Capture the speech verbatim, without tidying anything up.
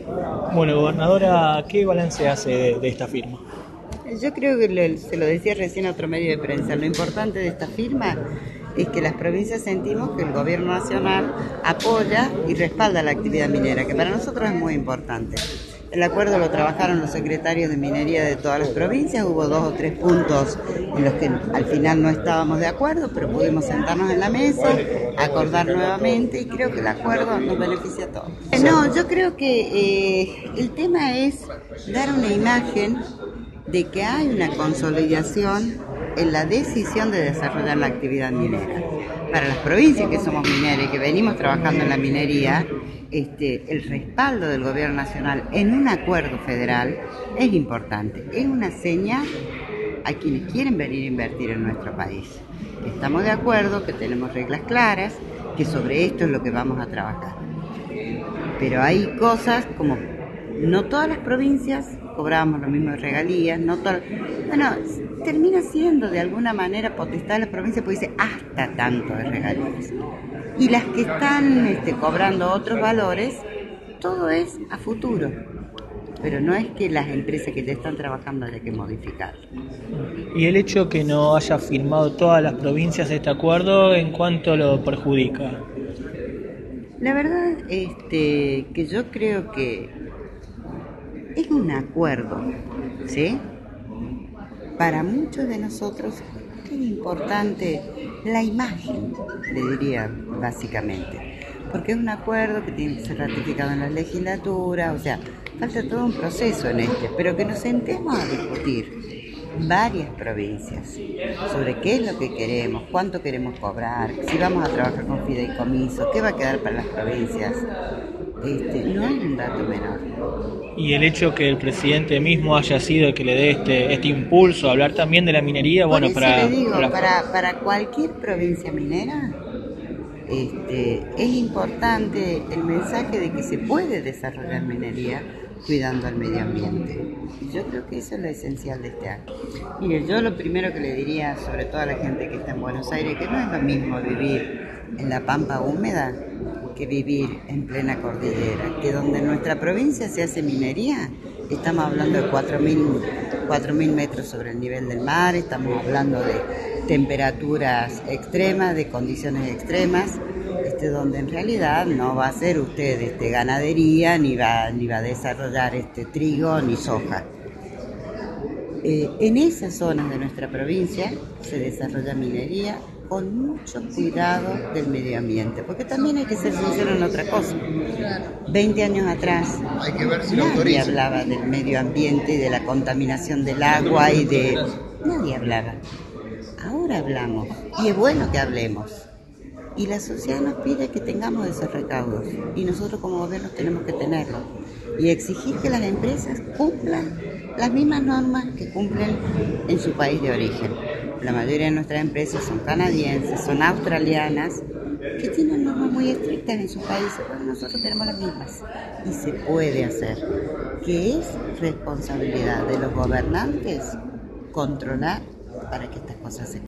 Bueno, gobernadora, ¿qué balance hace de, de esta firma? Yo creo que le- se lo decía recién a otro medio de prensa, lo importante de esta firma es que las provincias sentimos que el gobierno nacional apoya y respalda la actividad minera, que para nosotros es muy importante. El acuerdo lo trabajaron los secretarios de minería de todas las provincias, hubo dos o tres puntos en los que al final no estábamos de acuerdo, pero pudimos sentarnos en la mesa, acordar nuevamente y creo que el acuerdo nos beneficia a todos. No, yo creo que eh, el tema es dar una imagen de que hay una consolidación en la decisión de desarrollar la actividad minera. Para las provincias que somos mineras y que venimos trabajando en la minería, este, el respaldo del gobierno nacional en un acuerdo federal es importante. Es una señal a quienes quieren venir a invertir en nuestro país. Que estamos de acuerdo, que tenemos reglas claras, que sobre esto es lo que vamos a trabajar. Pero hay cosas como no todas las provincias cobramos lo mismo de regalías, no todas, bueno, termina siendo de alguna manera potestad de las provincias porque dice hasta tanto de regalías. Y las que están este, cobrando otros valores, todo es a futuro. Pero no es que las empresas que te están trabajando haya que modificar. Y el hecho que no haya firmado todas las provincias este acuerdo, ¿en cuánto lo perjudica? La verdad este, que yo creo que es un acuerdo, ¿sí? Para muchos de nosotros es importante la imagen, le diría básicamente, porque es un acuerdo que tiene que ser ratificado en la legislatura, o sea, falta todo un proceso en este, pero que nos sentemos a discutir varias provincias sobre qué es lo que queremos, cuánto queremos cobrar, si vamos a trabajar con fideicomiso, qué va a quedar para las provincias. Este, no es un dato menor. Y el hecho que el presidente mismo haya sido el que le dé este, este impulso a hablar también de la minería, Por bueno, eso para... le digo, para... para, para cualquier provincia minera, este, es importante el mensaje de que se puede desarrollar minería cuidando al medio ambiente. Y yo creo que eso es lo esencial de este acto. Mire, yo lo primero que le diría, sobre todo a la gente que está en Buenos Aires, que no es lo mismo vivir en la pampa húmeda que vivir en plena cordillera, que donde en nuestra provincia se hace minería, estamos hablando de cuatro mil metros sobre el nivel del mar, estamos hablando de temperaturas extremas, de condiciones extremas, este, donde en realidad no va a ser usted este, ganadería, ni va, ni va a desarrollar este, trigo ni soja. Eh, en esas zonas de nuestra provincia se desarrolla minería con mucho cuidado del medio ambiente, porque también hay que ser sincero en otra cosa. veinte años atrás Hay que ver si nadie hablaba del medio ambiente y de la contaminación del agua y de... Nadie hablaba. Ahora hablamos y es bueno que hablemos. Y la sociedad nos pide que tengamos esos recaudos y nosotros como gobierno tenemos que tenerlos y exigir que las empresas cumplan las mismas normas que cumplen en su país de origen. La mayoría de nuestras empresas son canadienses, son australianas, que tienen normas muy estrictas en sus países, pero nosotros tenemos las mismas. Y se puede hacer, que es responsabilidad de los gobernantes controlar para que estas cosas se